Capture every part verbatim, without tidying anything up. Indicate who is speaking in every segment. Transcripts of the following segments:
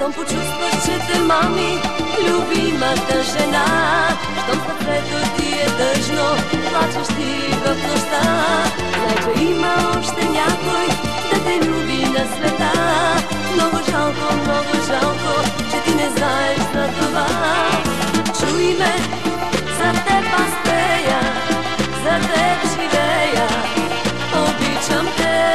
Speaker 1: щом почувстваш, че те мами любимата жена, щом сърцето ти е тъжно, плачеш ти в нощта. Знай, че има още някой да те люби на света. Много жалко, много жалко, че ти не знаеш за това. Чуй ме, за теб аз пея, за теб живея, обичам те.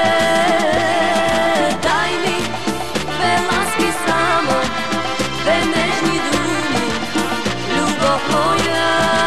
Speaker 1: Дай ми две ласки само, две нежни думи, любов моя.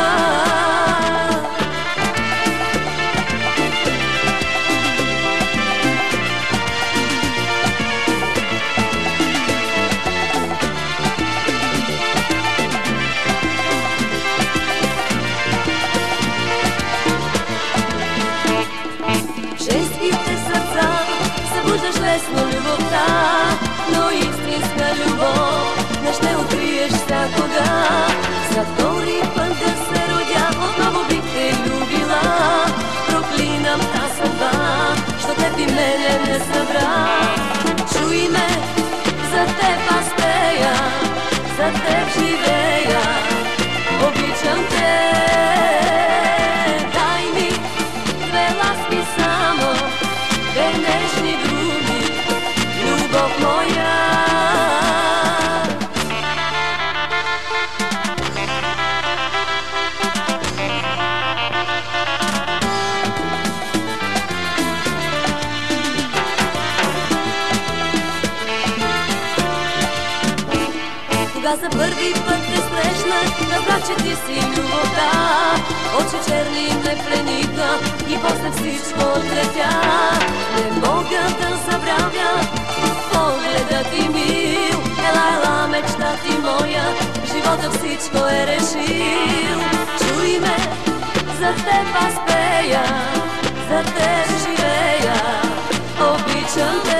Speaker 1: Женските сърца събуждаш лесно любовта, но истинска любов не ще откриеш всякога. За втори път да се родя, отново бих те любила. Проклинам та съдба, що теб и мене не събра. Чуй ме, за теб аз пея, за теб живея, обичам те. Дай ми две ласки само, две нежни думи, любов моя. Кога за първи път те срещнах, разбрах, че ти си любовта. Очи черни ме плениха и после всичко отлетя. Не мога да забравя погледът ти мил. Ела, ела, мечта ти моя, в живота всичко е решил. Чуй ме, за теб аз пея, за теб живея, обичам те.